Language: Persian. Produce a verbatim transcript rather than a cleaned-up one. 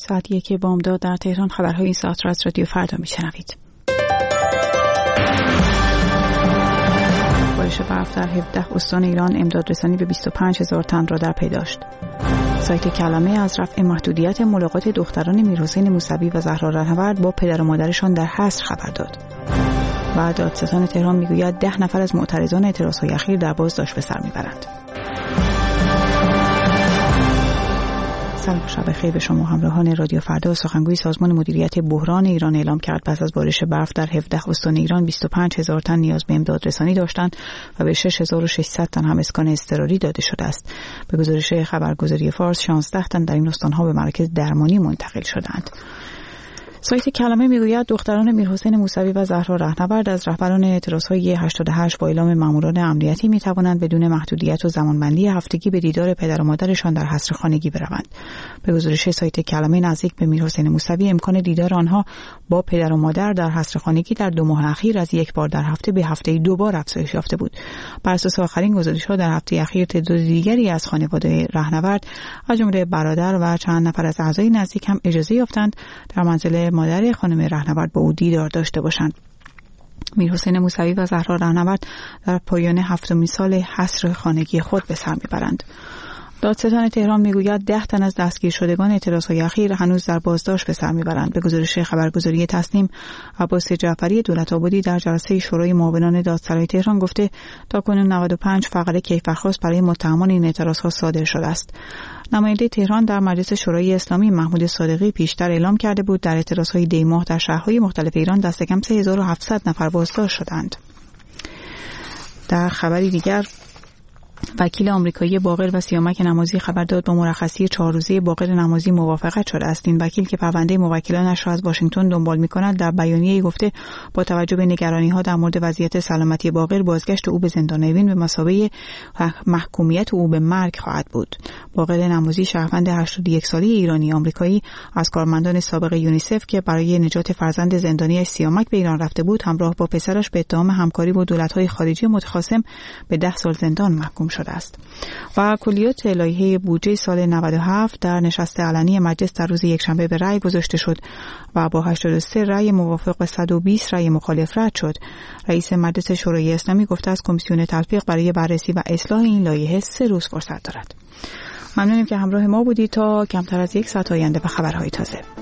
ساعت یک بامداد در تهران. خبرهای این ساعت را از رادیو فردا میشنوید. بارش برف در هفده استان ایران امداد رسانی به بیست و پنج هزار تن را در پی داشت. سایت کلمه از رفع محدودیت ملاقات دختران میرحسین موسوی و زهرا رهنورد با پدر و مادرشان در حصر خبر داد. و دادستان تهران میگوید ده نفر از معترضان اعتراضهای اخیر در بازداشت به سر میبرند. سلام شب خیر به شما همراهان رادیو فردا. سخنگوی سازمان مدیریت بحران ایران اعلام کرد پس از بارش برف در هفده استان ایران بیست و پنج هزار تن نیاز به امداد رسانی داشتند و به شش هزار و ششصد تن هم اسکان اضطراری داده شده است. به گزارش خبرگزاری فارس شانزده تن در این استان‌ها به مراکز درمانی منتقل شدند. سایت کلمه میگوید دختران میرحسین موسوی و زهرا رهنورد از رهبران اعتراضهای هشتاد و هشت با اعلام ماموران امنیتی میتوانند بدون محدودیت و زمانبندی هفتگی به دیدار پدر و مادرشان در حصر خانگی بروند. به گزارش سایت کلمه نزدیک به میرحسین موسوی امکان دیدار آنها با پدر و مادر در حصر خانگی در دو ماه اخیر از یک بار در هفته به هفته دو بار افزایش یافته بود. بر اساس آخرین گزارش‌ها در هفته اخیر تعداد دیگری از خانواده رهنورد از جمله برادر و چند نفر از اعضای نزدیک هم اجازه یافتند در منزل مادر خانم رهنورد با او دیدار داشته باشند. میرحسین موسوی و زهرا رهنورد در پایان هفتمین سال حصر خانگی خود به سر میبرند. دادستان تهران میگوید ده تن از دستگیر شدگان اعتراضهای اخیر هنوز در بازداشت به سر میبرند. به گزارش خبرگزاری تصنیم، عباس جعفری دولت آبادی در جلسه شورای معاونان دادسرای تهران گفته تاکنون نود و پنج فقره کیفرخواست برای متهمان این اعتراضها صادر شده است. نماینده تهران در مجلس شورای اسلامی محمود صادقی پیشتر اعلام کرده بود در اعتراضهای دی ماه در شهرهای مختلف ایران دست کم سه هزار و هفتصد نفر بازداشت شدند. در خبری دیگر، وکیل آمریکایی باقر و سیامک نمازی خبر داد با مرخصی چهار روزه باقر نمازی موافقت شده است. این وکیل که پرونده موکلانش را از واشنگتن دنبال می‌کند در بیانیه‌ای گفته با توجه به نگرانی‌ها در مورد وضعیت سلامتی باقر بازگشت او به زندان اوین به مثابه محکومیت او به مرگ خواهد بود. باقر نمازی شهروند هشتاد و یک ساله ایرانی آمریکایی از کارمندان سابق یونیسف که برای نجات فرزند زندانی‌اش سیامک به ایران رفته بود همراه با پسرش به اتهام همکاری با دولت‌های خارجی متخاصم به ده سال زندان محکوم شده است. و کلیات لایحه بودجه سال نود و هفت در نشست علنی مجلس در روز یکشنبه به رأی گذاشته شد و با هشتاد و سه رأی موافق و صد و بیست رأی مخالف رد شد. رئیس مجلس شورای اسلامی گفته است کمیسیون تلفیق برای بررسی و اصلاح این لایحه سه روز فرصت دارد. ممنونیم که همراه ما بودید. تا کمتر از یک ساعت آینده به خبرهای تازه.